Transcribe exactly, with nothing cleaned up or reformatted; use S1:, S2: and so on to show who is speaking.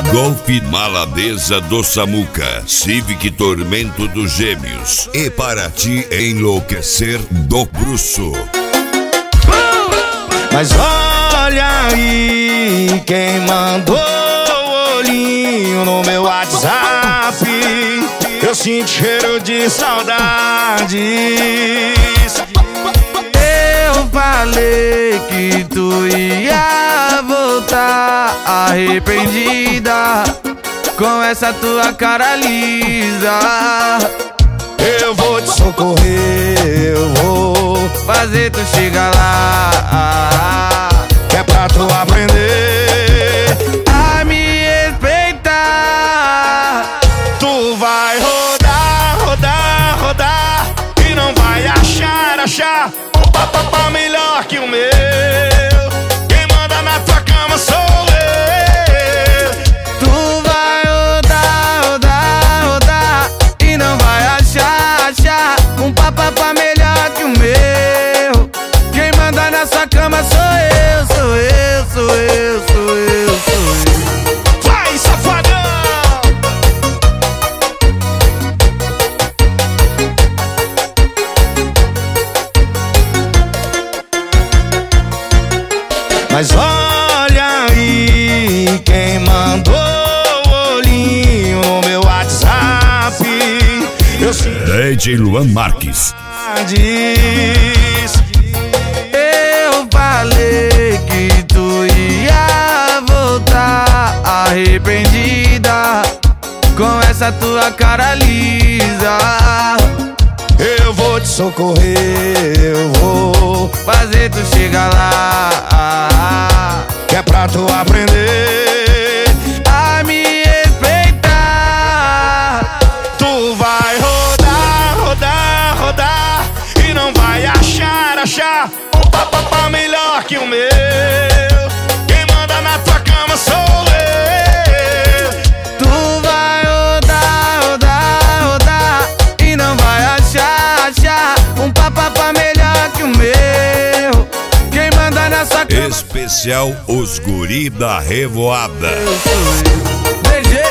S1: Golf Maladeza do Samuca, Civic Tormento dos Gêmeos e para te enlouquecer do Bruço.
S2: Mas olha aí quem mandou o olhinho no meu WhatsApp. Eu sinto cheiro de saudades. Eu falei que tu ia voltar arrependida com essa tua cara lisa. Eu vou te socorrer, eu vou fazer tu chegar lá, que é pra tu aprender a me respeitar. Tu vai rodar, rodar, rodar e não vai achar, achar um papapá melhor que o meu. Quem manda na tua cama sou eu. Tu vai rodar, rodar, rodar e não vai achar, achar um papapá melhor que o meu. Quem manda nessa cama sou eu, sou eu, sou eu, sou eu, sou eu. Vai, safadão! Mas olha aí quem mandou o olhinho no meu WhatsApp. Eu
S1: D J Luan Marques.
S2: Eu falei que tu ia voltar arrependida com essa tua cara lisa. Eu vou te socorrer, eu vou fazer tu chegar lá, que é pra tu aprender a me respeitar. Tu vai rodar, rodar, rodar e não vai achar, achar um papapá melhor que o meu. Quem manda na tua cama sou eu. Tu vai rodar, rodar, rodar e não vai achar, achar um papapá melhor que o meu. Quem manda nessa cama
S1: Especial Os Guri da Revoada.
S2: D J